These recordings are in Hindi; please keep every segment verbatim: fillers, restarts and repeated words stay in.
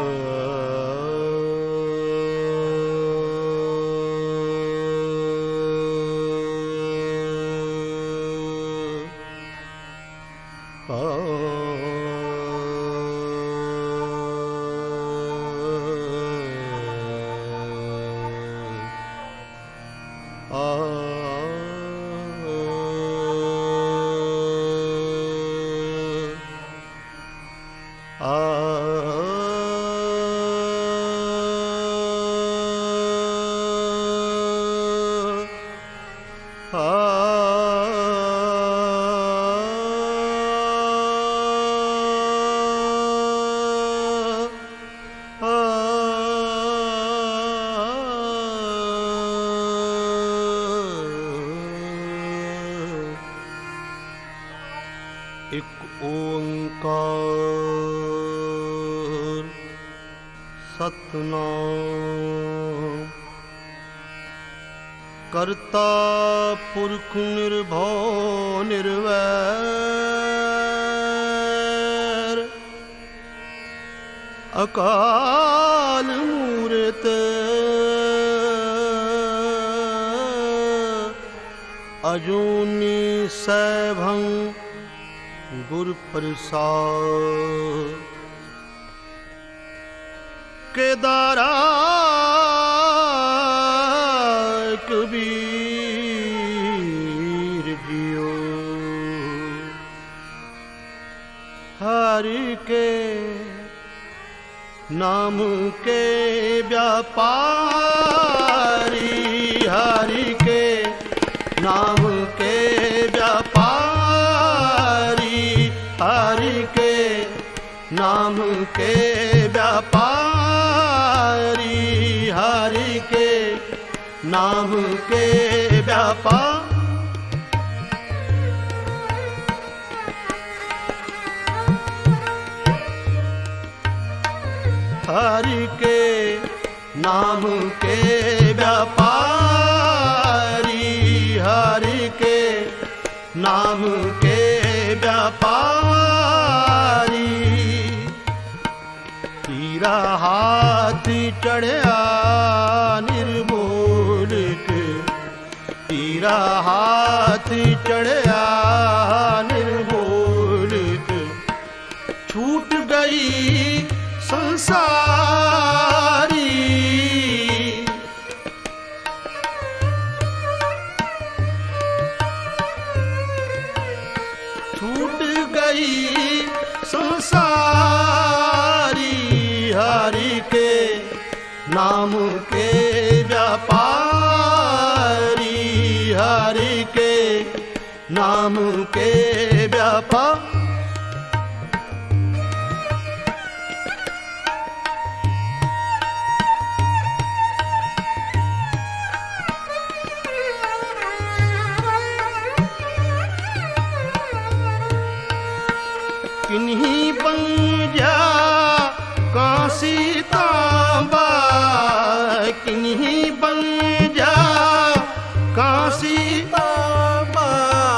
एक ओंकार सतनाम करता पुरख निर्भव निर्वैर अकाल मूरत अजूनी सैभं गुर प्रसाद केदारा कबीर जियो हरि के नाम के व्यापारी हरि के नाम के व्यापारी हरि के नाम के व्यापारी हरि के नाम के व्यापार हरि के नाम के व्यापारी हरि के नाम के व्यापारी तीरा हाथी चढ़या निर्मूलक तीरा हाथी चढ़या निर्मूलक छूट गई संसारी छूट गई संसारी हरि के नाम के व्यापारी हरि के नाम के व्यापार किन्हीं पंजा काशी तांबा किन्हीं पंजा काशी तांबा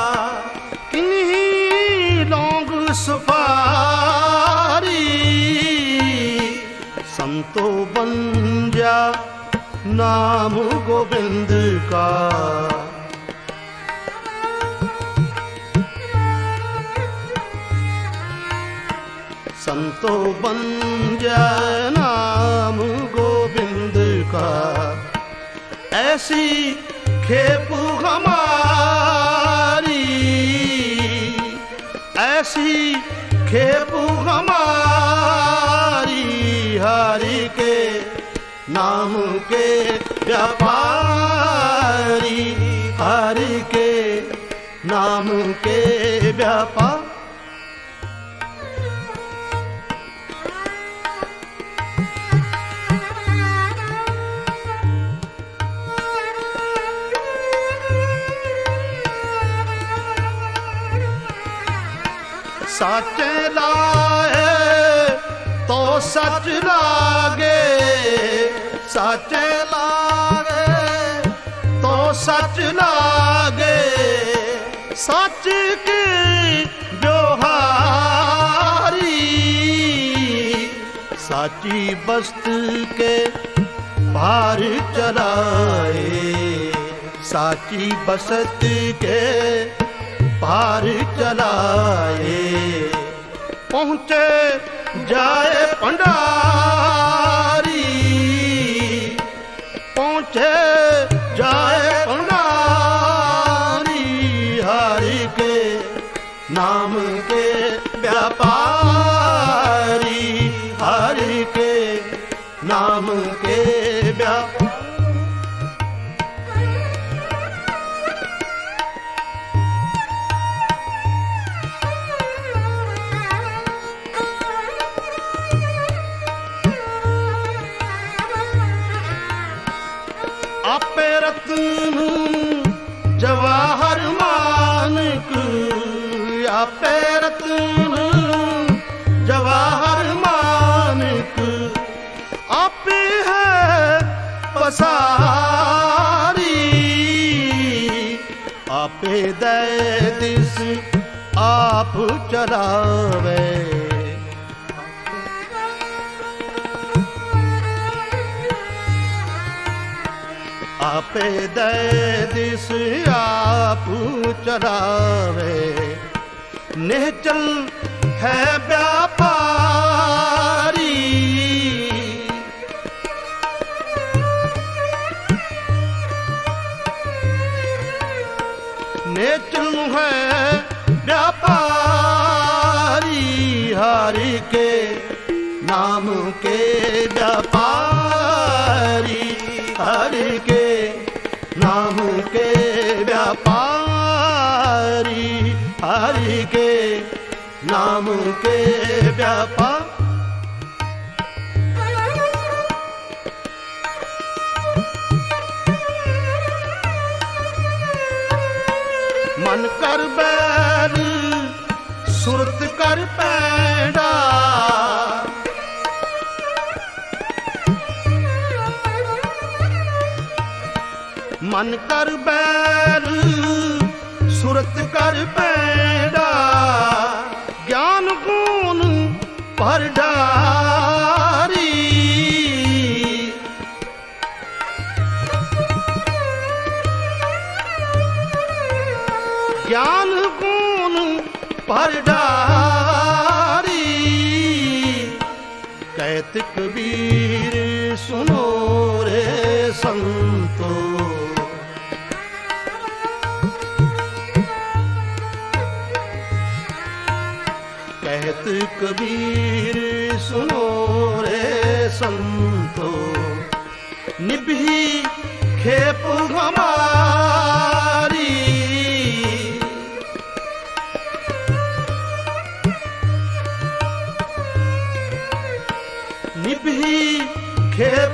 किन्हीं लौंग सुपारी संतो बंजा नाम गोविंद का संतो बंजा नाम गोविंद का ऐसी खेप हमारी ऐसी खेप हमारी हरि के नाम के व्यापारी हरि के नाम के व्यापार सच लाए तो सच लागे सच लागे तो सच लागे सच की जोहारी साची बस्त के पार चलाए, साची बसत के पार चलाए। पहुँचे जाए पंडारी, पहुँचे जाए पंडारी, हरि के नाम के व्यापारी, हरि के नाम के व्यापारी। आपे रत्न जवाहर मानक, आपे रत्न जवाहर मानक, आपे है पसारी, आपे दे दिस आप चलावे, आपे दे दिस आप चलावे। निश्चल है व्यापारी, निश्चल है व्यापारी, हरि के नाम के व्यापारी, हरि के नाम के व्यापारी, हरि के नाम के व्यापार। मन कर बैर सुरत कर पैड़ा, मन कर बैर सुरत कर पैड़ा, ज्ञान गुण पर डारी, ज्ञान गुण पर डारी। कहत कबीर सुनो रे संतो, कहत कबीर सुनो रे संतो, निभी खेप हमारी, निभी खेप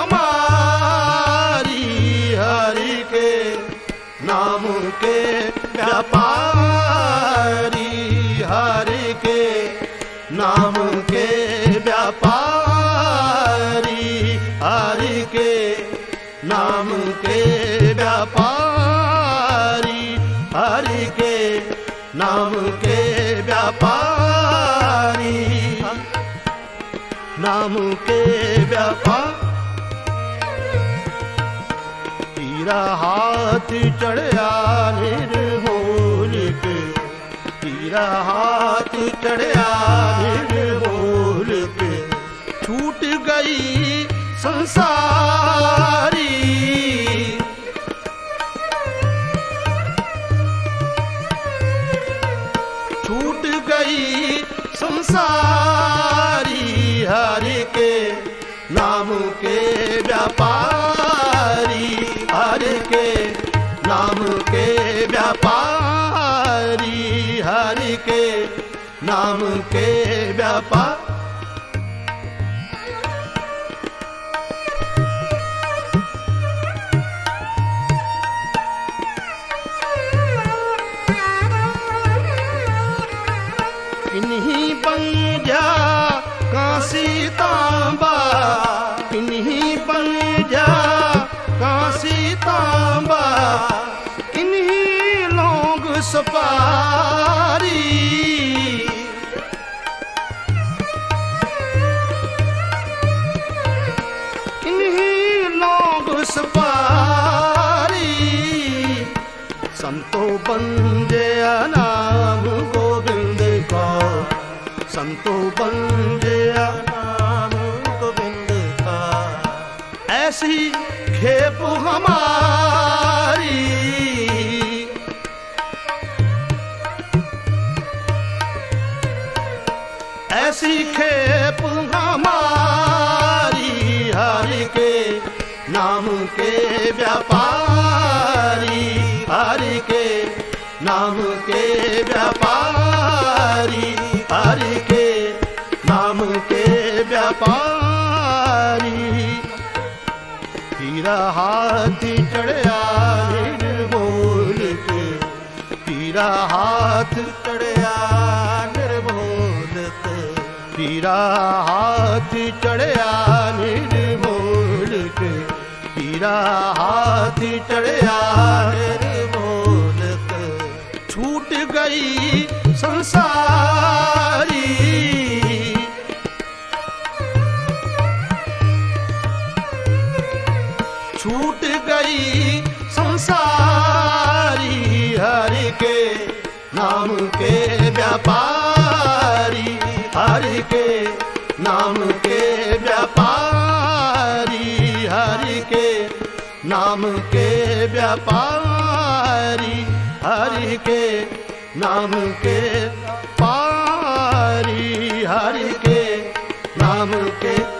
हमारी, हरि के नाम के व्यापारी, हरि के नाम के व्यापारी, हरि के नाम के व्यापारी, हरि के नाम के व्यापारी, नाम के व्यापार। तीरा हाथ चढ़या निर्मोलक, तीरा हाथ चढ़या निर्मोलक, छूट गई संसारी, छूट गई संसारी, हरि के नाम के व्यापारी, हरि के नाम के व्यापारी, हरि के नाम के व्यापार। किन्हीं बन जा काशी तांबा, किन्हीं बन जा काशी तांबा, किन्हीं लोग सपारी, संतो बंदे नाम गोविंद का, संतो बंदे नाम गोविंद का। ऐसी खेप हमारी, ऐसी खेप हमारी, हरि के नाम के व्यापारी, हरि के नाम के व्यापारी, हरि के नाम के व्यापारी। हीरा हाथी चढ़या निर्मोल के, हीरा हाथ चढ़या निर्मोल के, हीरा हाथ चढ़या निर्मोल के, हीरा हाथ चढ़या निर्मोल के। छूट गई संसारी, छूट गई संसारी, हरि के नाम के व्यापारी, हरि के नाम के व्यापारी, हरि के नाम के व्यापारी, हरि के नाम के पारी, हरि के नाम के